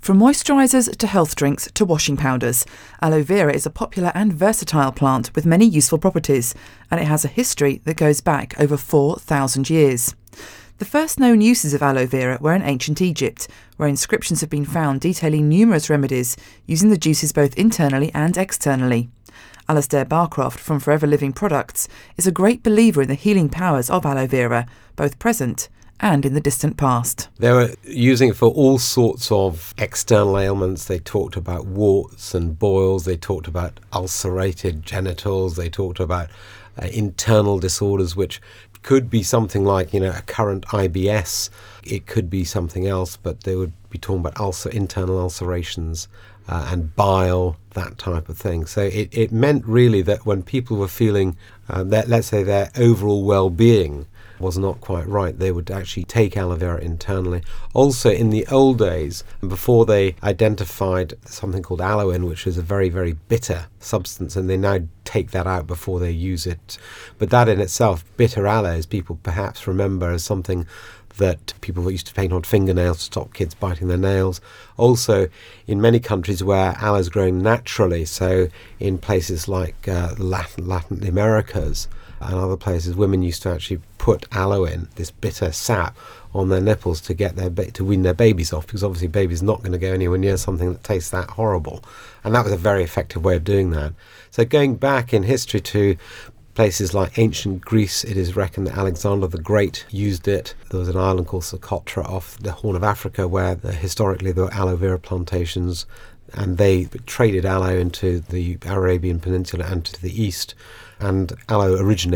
From moisturisers to health drinks to washing powders, aloe vera is a popular and versatile plant with many useful properties, and it has a history that goes back over 4,000 years. The first known uses of aloe vera were in ancient Egypt, where inscriptions have been found detailing numerous remedies using the juices both internally and externally. Alasdair Barcroft from Forever Living Products is a great believer in the healing powers of aloe vera, both present and in the distant past. They were using it for all sorts of external ailments. They talked about warts and boils. They talked about ulcerated genitals. They talked about internal disorders, which could be something like, a current IBS. It could be something else, but they would be talking about internal ulcerations and bile, that type of thing. So it meant really that when people were feeling that, let's say, their overall well-being was not quite right, they would actually take aloe vera internally. Also, in the old days, before they identified something called aloin, which is a very, very bitter substance, and they now take that out before they use it. But that in itself, bitter aloes, people perhaps remember as something that people used to paint on fingernails to stop kids biting their nails. Also, in many countries where aloe is growing naturally, so in places like Latin Americas and other places, women used to actually put aloe in, this bitter sap, on their nipples to get to wean their babies off, because obviously babies not going to go anywhere near something that tastes that horrible. And that was a very effective way of doing that. So going back in history to places like ancient Greece, it is reckoned that Alexander the Great used it. There was an island called Socotra off the Horn of Africa where historically there were aloe vera plantations, and they traded aloe into the Arabian Peninsula and to the east. And aloe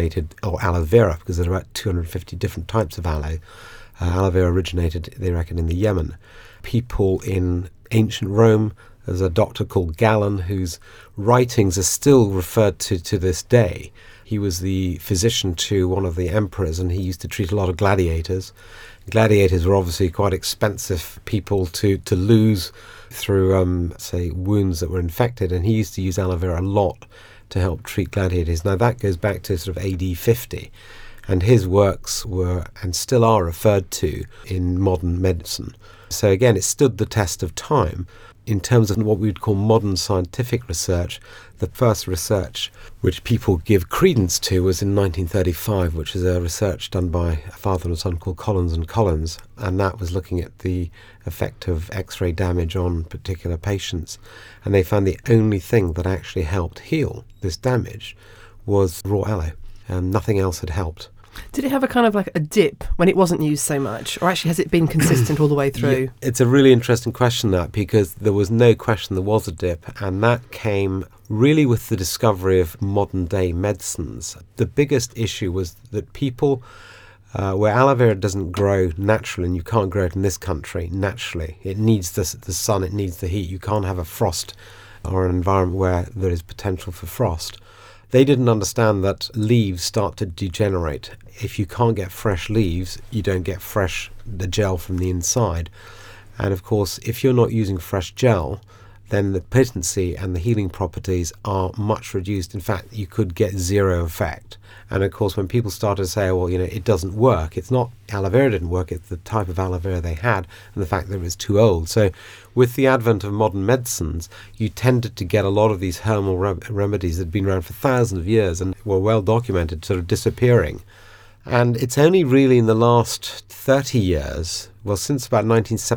vera, because there are about 250 different types of aloe. Aloe vera originated, they reckon, in the Yemen. People in ancient Rome, there's a doctor called Galen whose writings are still referred to this day. He was the physician to one of the emperors, and he used to treat a lot of gladiators. Gladiators were obviously quite expensive people to lose through, say, wounds that were infected, and he used to use aloe vera a lot to help treat gladiators. Now that goes back to sort of AD 50, and his works were and still are referred to in modern medicine. So again, it stood the test of time. In terms of what we would call modern scientific research, the first research which people give credence to was in 1935, which is a research done by a father and son called Collins and Collins, and that was looking at the effect of X-ray damage on particular patients. And they found the only thing that actually helped heal this damage was raw aloe, and nothing else had helped. Did it have a kind of like a dip when it wasn't used so much? Or actually has it been consistent all the way through? Yeah, it's a really interesting question, that, because there was no question there was a dip, and that came really with the discovery of modern day medicines. The biggest issue was that people, where aloe vera doesn't grow naturally, and you can't grow it in this country naturally, it needs the sun, it needs the heat. You can't have a frost or an environment where there is potential for frost. They didn't understand that leaves start to degenerate. If you can't get fresh leaves, you don't get the gel from the inside. And of course, if you're not using fresh gel, then the potency and the healing properties are much reduced. In fact, you could get zero effect. And of course, when people started to say, well, it doesn't work, it's not aloe vera didn't work, it's the type of aloe vera they had and the fact that it was too old. So with the advent of modern medicines, you tended to get a lot of these herbal remedies that had been around for thousands of years and were well documented sort of disappearing. And it's only really in the last 30 years, well, since about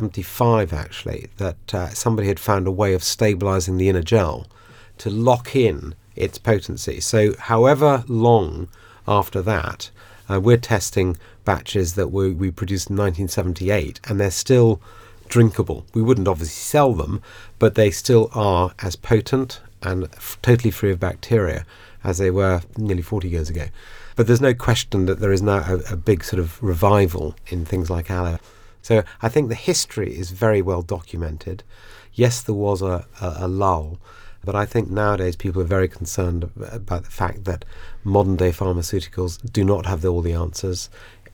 1975 actually, that somebody had found a way of stabilizing the inner gel to lock in its potency. So however long after that, we're testing batches that we produced in 1978, and they're still drinkable. We wouldn't obviously sell them, but they still are as potent and totally free of bacteria as they were nearly 40 years ago. But there's no question that there is now a big sort of revival in things like aloe. So I think the history is very well documented. Yes, there was a lull, but I think nowadays people are very concerned about the fact that modern day pharmaceuticals do not have all the answers.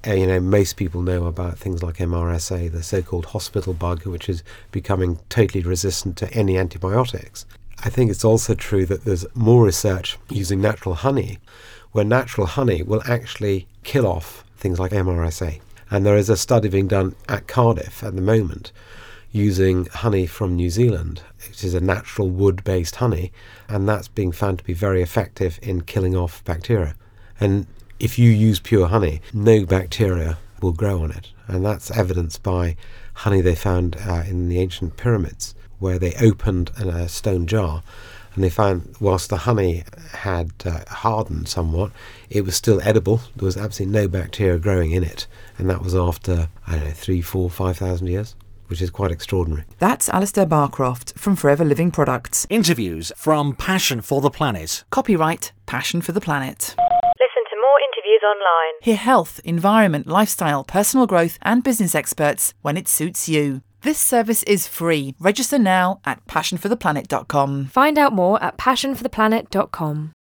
Most people know about things like MRSA, the so-called hospital bug, which is becoming totally resistant to any antibiotics. I think it's also true that there's more research using natural honey, where natural honey will actually kill off things like MRSA. And there is a study being done at Cardiff at the moment using honey from New Zealand, which is a natural wood-based honey, and that's being found to be very effective in killing off bacteria. And if you use pure honey, no bacteria will grow on it. And that's evidenced by honey they found in the ancient pyramids, where they opened a stone jar, and they found whilst the honey had hardened somewhat, it was still edible. There was absolutely no bacteria growing in it. And that was after, 3, 4, 5,000 years, which is quite extraordinary. That's Alistair Barcroft from Forever Living Products. Interviews from Passion for the Planet. Copyright Passion for the Planet. Listen to more interviews online. Hear health, environment, lifestyle, personal growth and business experts when it suits you. This service is free. Register now at passionfortheplanet.com. Find out more at passionfortheplanet.com.